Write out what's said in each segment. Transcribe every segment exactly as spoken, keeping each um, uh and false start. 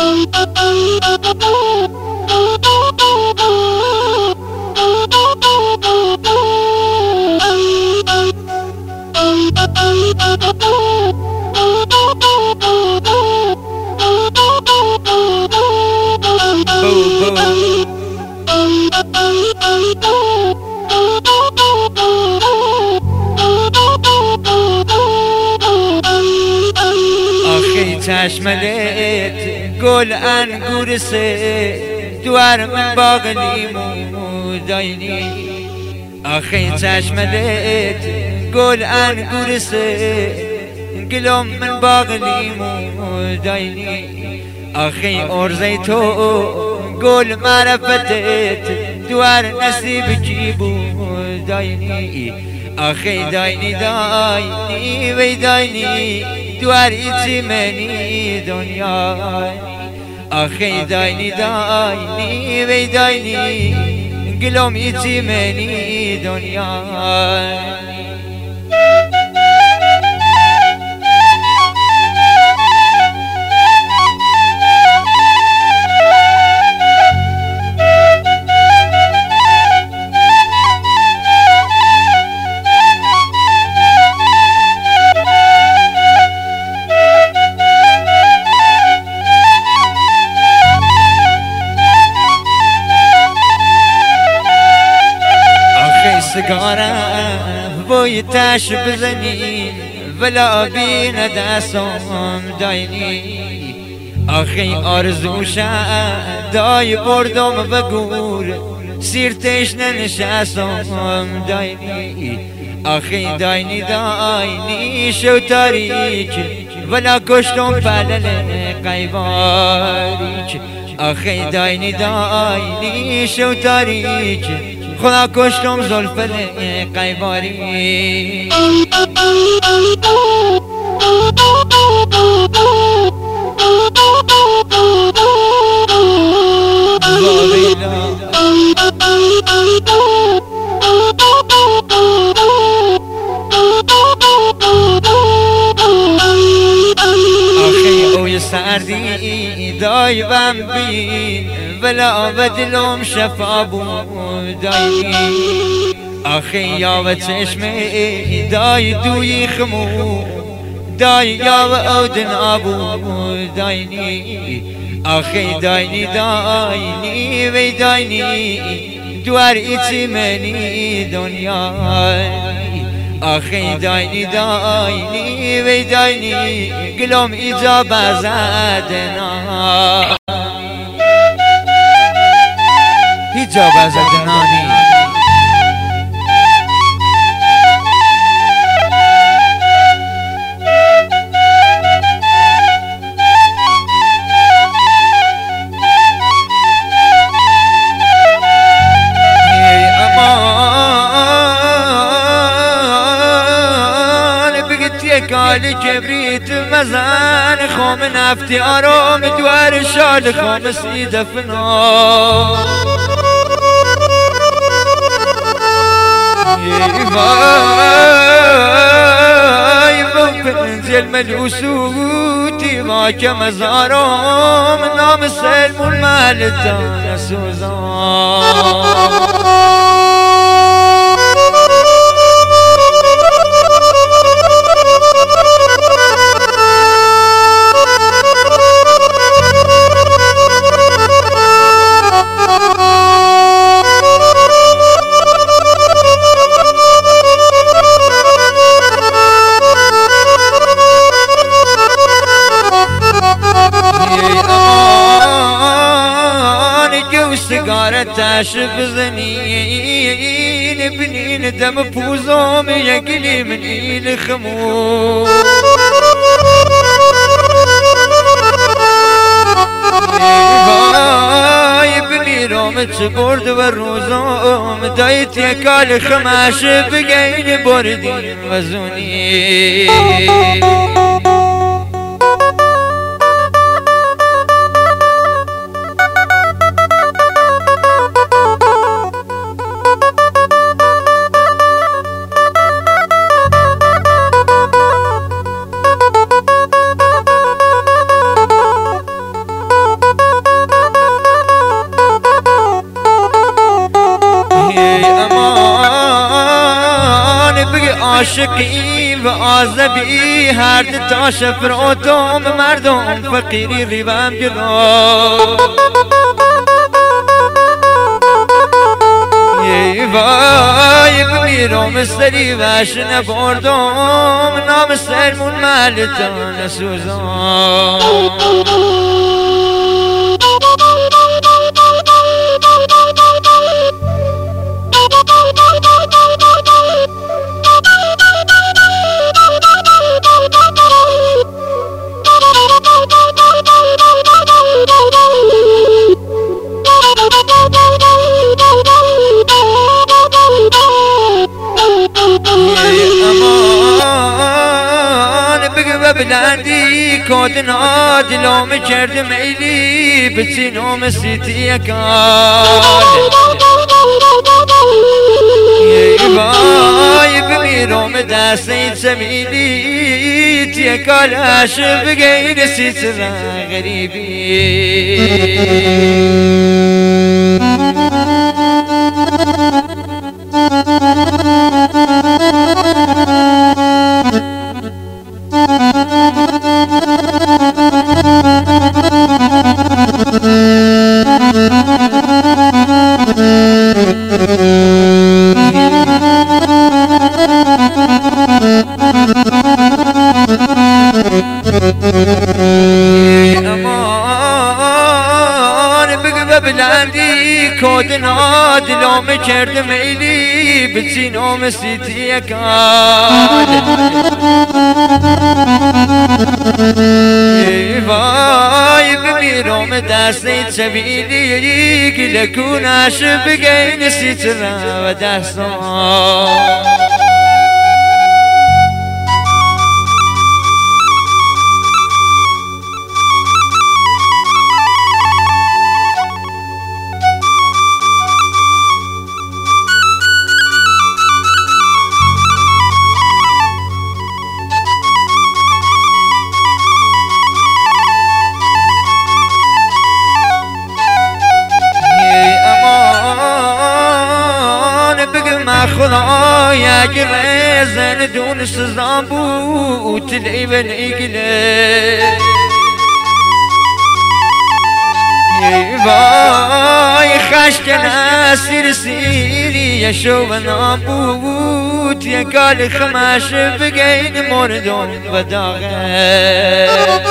چشملت گل انگور سه دوار من باغ لیمو داینی آخی چشملت گل انگور سه گلم من باغ لیمو داینی آخی ارزی تو گل معرفتت دوار نصیب جیبو داینی آخی داینی داینی وی داینی دوار ایچی منی دنیا آخی داینی داینی وی داینی گلوم ایچی منی دنیا سگارم بوی تاش بزنی ولا بین دستم داینی آخی آرزوشم دای بردم و گور سیر تشنه نشستم داینی آخی داینی داینی شو تاریک ولا کشتم پلل قیواریک آخی داینی داینی شو تاریک خدا کشتم زلفن قیباری آخی اوی سردی دای بم بین ولا بدلوم شفا بود داینی آخی یا و چشمه دای دوی خمو دای یا و اودن آبود داینی آخی داینی داینی وی داینی دوار ایچی منی دنیا آخی داینی داینی وی داینی گلوم ایجا بزدنا هیجاب از جنانی قال كبريت مزان خوم نفتي آرام دوار شال خوم سيدة فنار يباي بنزل ملوسوتي ما كمزارام نام السلم والمالتان سوزان سگاره تاش بزنین بنین دم پوزوم یگلی منین خمو وای بنی رومت برد و روزوم دایت یکال خماش بگین بردین وزونی عاشقی و آزبی هر تا شفراتم مردم فقیری ریبم گرا ای وای بمیرم سری وش نبردم نام سرمون ملتان سوزان بلندی کودنا دلوم کرد میلی بچینوم سیتی کال ای وای بمیروم دستی چمیلی تی کالاش بگین سیت را غریبی بلندی کودنا دلوم کرد میلی بچینوم سیتی کال ای وای بمیروم دستی چویلی گلکونش بگین سیت را و دستان خدای اگر زن دون سزان بود تلی و نیگله ای وای خشکن اسیر سیری یشو و نابود یکال خماش بگین مردون و داغه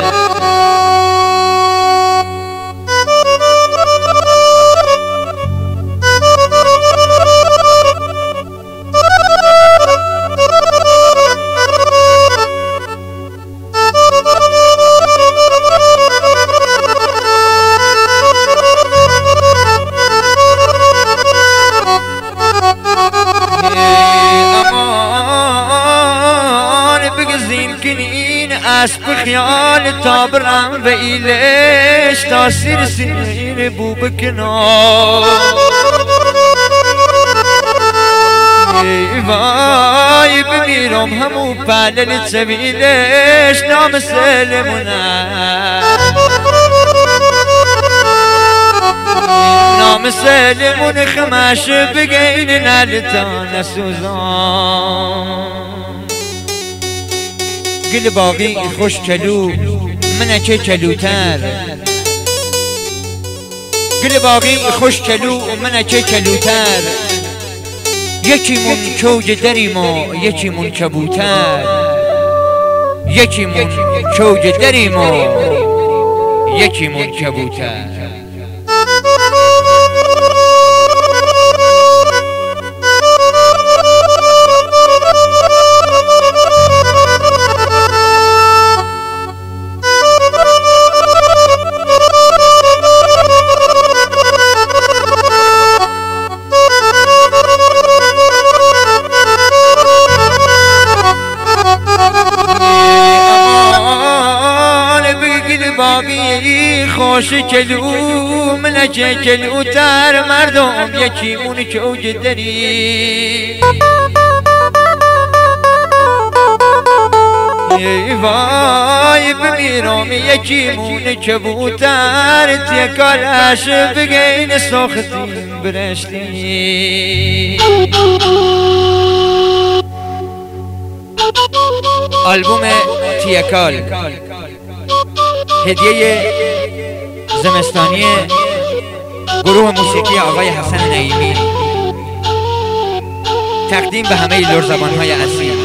اسب خیال تابرم و ایلش تا سیر سیر بو بکنم ای وای بمیرم همو پلل چویلش نام سلمونه نام سلمون خمش بگین نلتان سوزان گل باقی خوش کلو منه چه کلوتر گل باقی خوش کلو منه چه کلوتر یکی من چوج دریم و یکی من کبوتر یکی من چوج دریم و یکی من کبوتر باقی خوش کلو من چه کلو تر مردم یکی مون چوج دری ای وای بمیرم یکی مون کبوتر تکالش بگین ساختیم برشتی آلبوم تیکال هدیه زمستانی گروه موسیقی آقای حسن نعیمی، تقدیم به همه لرزبان‌های اصیل.